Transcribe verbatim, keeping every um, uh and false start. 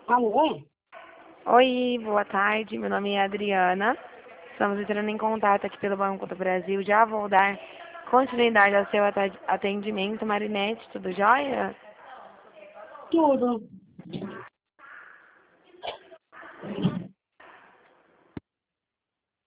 Alô? Oi, boa tarde. Meu nome é Adriana. Estamos entrando em contato aqui pelo Banco do Brasil. Já vou dar continuidade ao seu ata- atendimento, Marinete. Tudo jóia? Tudo.